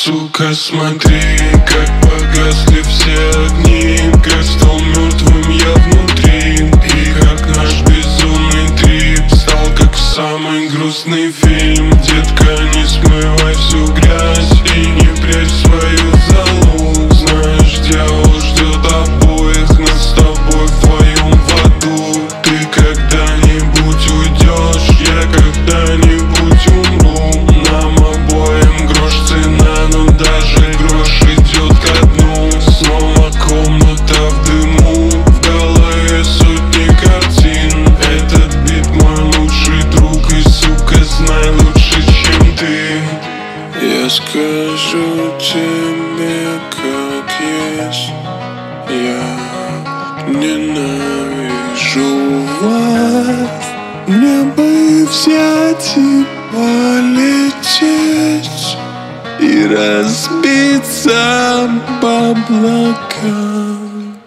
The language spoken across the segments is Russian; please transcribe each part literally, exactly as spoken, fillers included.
Сука, смотри, как погасли все огни, как стал мертвым я внутри, и как наш безумный трип стал как самый грустный фильм. Детка, не смывай всю грязь и не прячь свою залу. Знаешь, дьявол ждет обоих нас с тобой вдвоем в аду. Ты когда-нибудь уйдешь, я когда-нибудь умру. Нам обоим грош цена, но даже грош идет ко дну. Снова комната в дыму, в голове сотни картин. Этот бит мой лучший друг, и, сука, знай лучше, чем ты. Я скажу тебе, как есть. Я ненавижу вас. Мне бы взять и полететь и разбиться по облакам.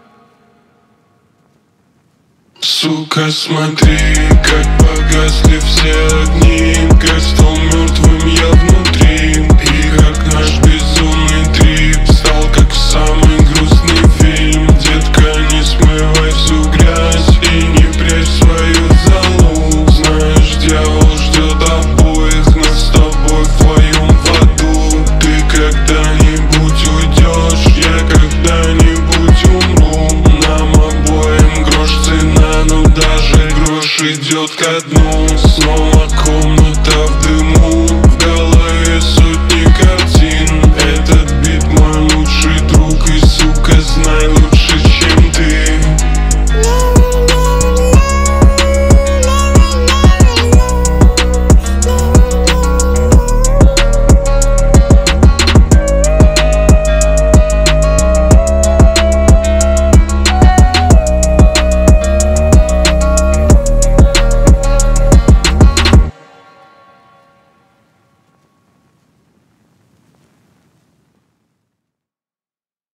Сука, смотри, как погасли все огни, как стал мертвым я внутри, и как наш безумный трип стал как самый грустный фильм. Детка, не смывай всю грязь и не прячь свою залу. Знаешь, дьявол ждет обоих нас с тобой вдвоем в аду. Ты когда-нибудь уйдешь, я когда-нибудь умру. Нам обоим грош цена, но даже грош идет ко дну. Снова